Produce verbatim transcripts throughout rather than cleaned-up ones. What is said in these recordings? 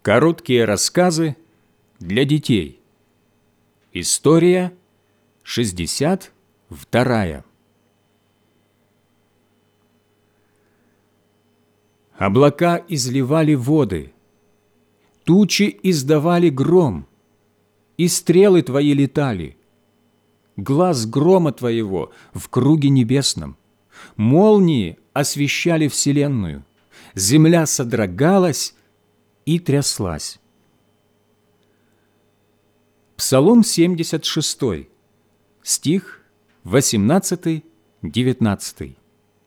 Короткие рассказы для детей. История шестьдесят вторая. Облака изливали воды, тучи издавали гром, и стрелы Твои летали. Глаз грома Твоего в круге небесном, молнии освещали вселенную, земля содрогалась и тряслась. Псалом семьдесят шесть, стих восемнадцатый-девятнадцатый.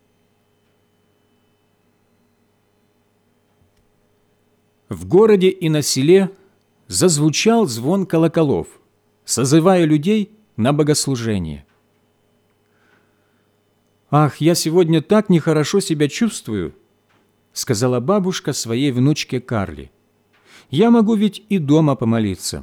В городе и на селе зазвучал звон колоколов, созывая людей на богослужение. «Ах, я сегодня так нехорошо себя чувствую», — сказала бабушка своей внучке Карли. «Я могу ведь и дома помолиться».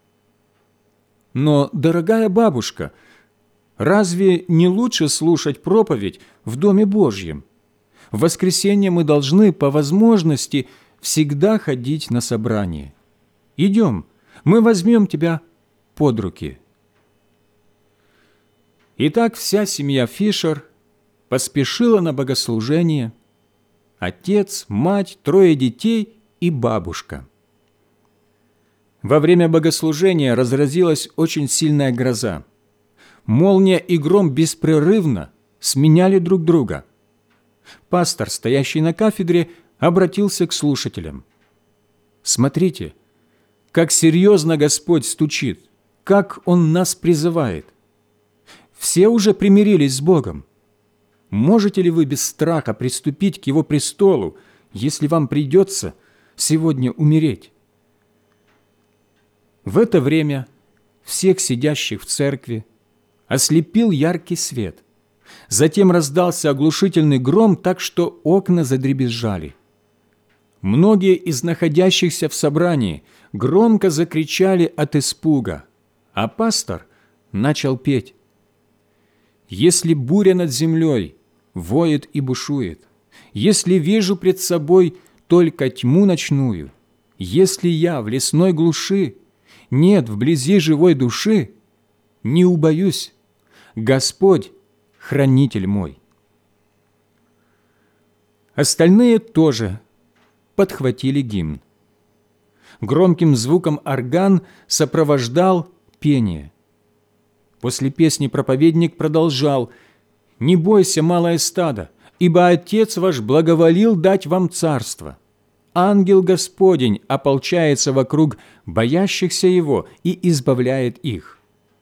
«Но, дорогая бабушка, разве не лучше слушать проповедь в Доме Божьем? В воскресенье мы должны по возможности всегда ходить на собрание. Идем, мы возьмем тебя под руки». Итак, вся семья Фишер поспешила на богослужение. Отец, мать, трое детей и бабушка. Во время богослужения разразилась очень сильная гроза. Молния и гром беспрерывно сменяли друг друга. Пастор, стоящий на кафедре, обратился к слушателям. «Смотрите, как серьезно Господь стучит, как Он нас призывает. Все уже примирились с Богом. Можете ли вы без страха приступить к Его престолу, если вам придется сегодня умереть?» В это время всех сидящих в церкви ослепил яркий свет. Затем раздался оглушительный гром, так что окна задребезжали. Многие из находящихся в собрании громко закричали от испуга, а пастор начал петь. «Если буря над землей воет и бушует, если вижу пред собой только тьму ночную, если я в лесной глуши, нет вблизи живой души, не убоюсь, Господь – хранитель мой». Остальные тоже подхватили гимн. Громким звуком орган сопровождал пение. После песни проповедник продолжал: «Не бойся, малое стадо, ибо Отец ваш благоволил дать вам царство. Ангел Господень ополчается вокруг боящихся Его и избавляет их».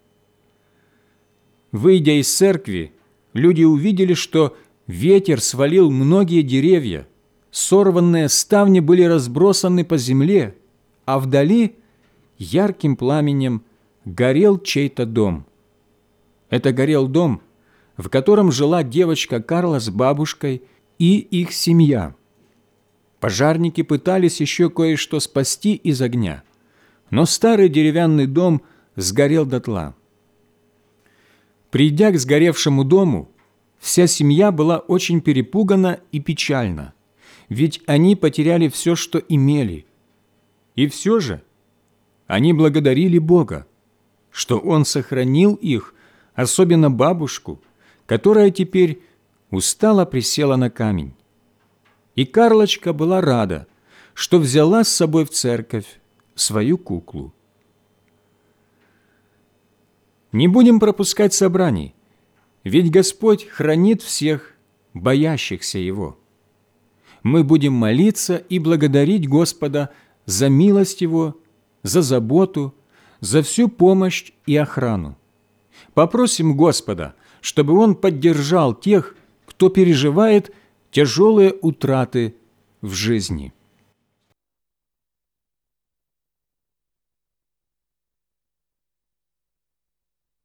Выйдя из церкви, люди увидели, что ветер свалил многие деревья, сорванные ставни были разбросаны по земле, а вдали ярким пламенем горел чей-то дом. Это горел дом, в котором жила девочка Карла с бабушкой и их семья. Пожарники пытались еще кое-что спасти из огня, но старый деревянный дом сгорел дотла. Придя к сгоревшему дому, вся семья была очень перепугана и печальна, ведь они потеряли все, что имели. И все же они благодарили Бога, что Он сохранил их, особенно бабушку, которая теперь устало присела на камень. И Карлочка была рада, что взяла с собой в церковь свою куклу. Не будем пропускать собраний, ведь Господь хранит всех, боящихся Его. Мы будем молиться и благодарить Господа за милость Его, за заботу, за всю помощь и охрану. Попросим Господа, чтобы Он поддержал тех, кто переживает тяжелые утраты в жизни.